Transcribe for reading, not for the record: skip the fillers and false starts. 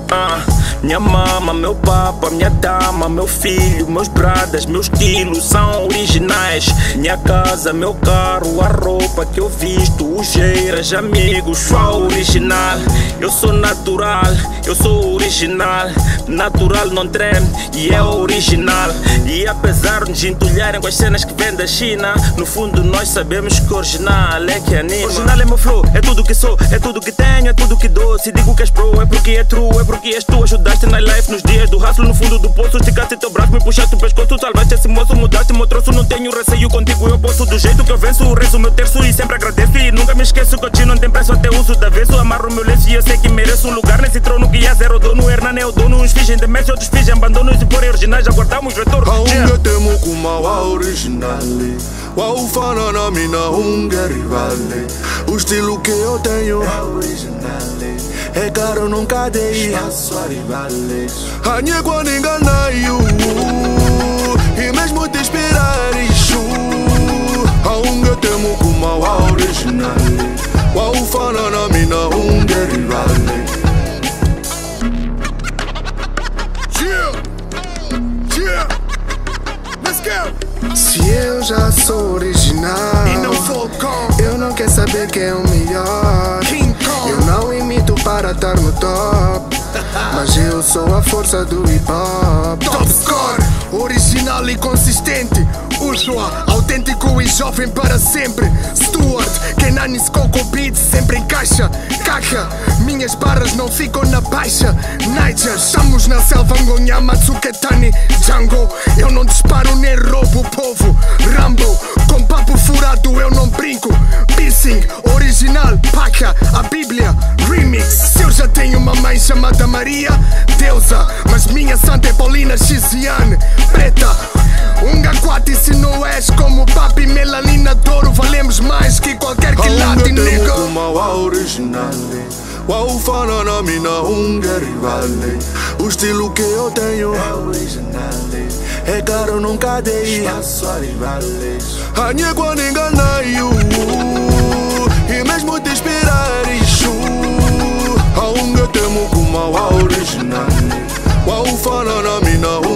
Minha mama, meu papa, minha dama, meu filho, meus bradas, meu estilo são originais. Minha casa, meu carro, a roupa que eu visto, os geiras, amigos, só original. Eu sou natural, eu sou original. Natural não treme e é original. E apesar de nos entulharem com as cenas que vêm da China, no fundo nós sabemos que original é que anima. Original é meu flow, é tudo que sou, é tudo que tenho, é tudo que dou. Se digo que és pro, é porque é true, é porque és tu. Ajudaste na life nos dias do hustle, no fundo do poço. Esticaste teu braço, me puxaste o pescoço. Salvaste esse moço, mudaste meu troço. Não tenho receio contigo, eu posso. Do jeito que eu venço, rezo meu terço e sempre agradeço. E nunca me esqueço que o tio não tem preço, até uso da avesso. Amarro meu lenço e eu sei que mereço um lugar nesse trono que é zero dono. Hernan é o dono, uns fingem demência, outros fingem abandono. Se forem originais, aguardamos retorno. Aunque temo kuma wa originale, wa ufana na mina unge rivale. O estilo que eu tenho é originale, é caro nunca dei espaço a rivales. Hanhe quando enganaio e mesmo te esperar isso. Aunque temo kuma wa originale, wa ufana na mina unge rivale. Se eu já sou original e não sou com, eu não quero saber quem é o melhor. Eu não imito para estar no top, mas eu sou a força do hip hop. top score, original e consistente. Ursula, autêntico e jovem para sempre. Stuart, Kenanis Coco Beats sempre encaixa. Caca, minhas barras não ficam na baixa. Niger, estamos na selva, Ngonha, Matsuketani, Django. Eu não disparo nem roubo o povo. Rambo, com papo furado eu não brinco. Piercing, original, paca, a Bíblia, remix. Se eu já tenho uma mãe chamada Maria, deusa, mas minha santa é Paulina Xiziane, preta. Ungaquati, se não és como papi, melanina de ouro, valemos mais que qualquer quilate, nigga. Wa originale, wa ufana na mina unge rivale. O estilo que eu tenho é originale, é caro nunca dei espaço a rivales. Hanhe quando enganaio e mesmo te esperar isso. Aunque temo kuma wa originale, wa ufana na mina